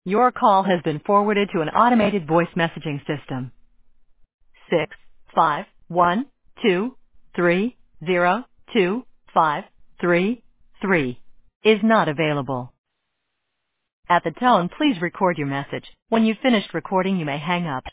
Your call has been forwarded to an automated voice messaging system. 65123025333 is not available. At the tone, please record your message. When you've finished recording, you may hang up.